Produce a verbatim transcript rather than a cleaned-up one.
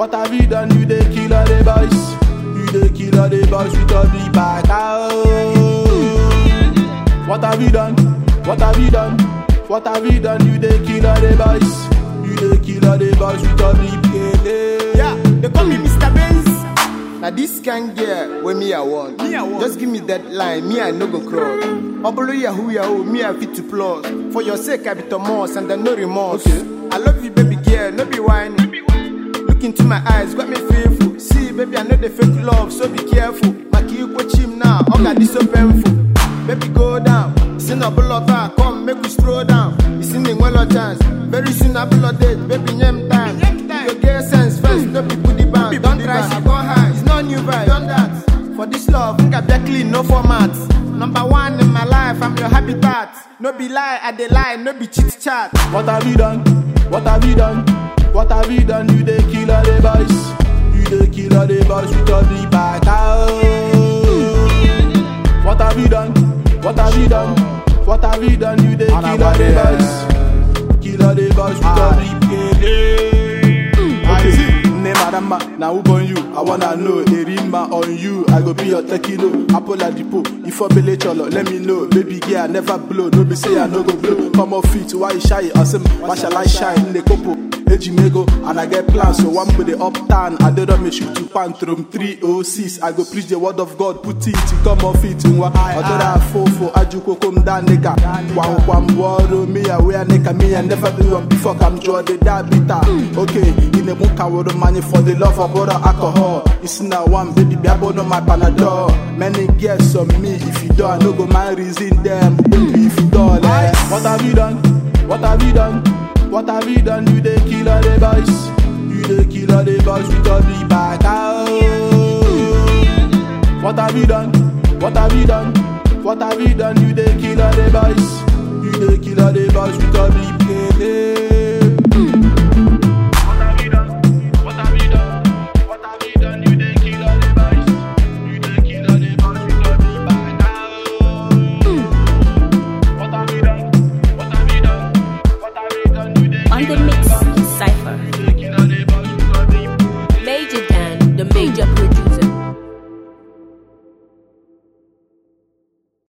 What have you done? You the killer the boys. You the killer the boys with all the back out. What have you done? What have you done? What have you done? You the killer the boys. You the killer the boys with all the back. Yeah, they call me Mister Benz. Now this can get where me I want. Me I want. Just give me that line, me I no go crawl. Obolo yahoo yahoo, me I fit to plus. For your sake I be Thomas and then no remorse. Okay. I love you baby girl, no be whining. Look into my eyes, got me fearful. See baby I know the fake love, so be careful. Maki you watch him now, all that is so painful. Baby go down, see no blood come make we stroll down. You see me well a chance, very soon I blood date, baby nyem time. You get sense first, no be put the band. Don't try she go high, it's no new vibe. Done that, for this love, think I be clean, no format. Number one in my life, I'm your habitat. No be lie, I dey lie, no be chit chat. What have you done? What have you done? What have you done? You the killer the boys. You the killer the boys with all the back out. What have you done? What have you done? What have you done? You the killer the boys. Killer the boys with all the back. Now who on you? I wanna know. Erima on you. I go be your tequilo. Apollo Depot. If I be cholo, let me know. Baby girl, never blow. No be say I no go blow. Come off feet, why shy? Awesome. Why shall I shine? In the couple. Ejimego, and I get plans, so one with the uptown. I don't me shoot to Pantrum three oh six. I go preach the word of God, put it, come off it. In what I don't four for Ajuko come down, nigga. One one word, me aware, nigga, me, I never do one before I'm draw the that bitter. Okay, in the book, I would the money for the love of brother alcohol. It's now one baby, be about on my Panadol. Many guests on me, if you don't, I no go mind reason them, baby, if you don't. Like, what have you done? What have you done? What have you done? You the killer the boys. You the killer the boys with all the back out. What have you done? What have you done? What have you done? You the killer the boys. You the killer the boys with all the back out.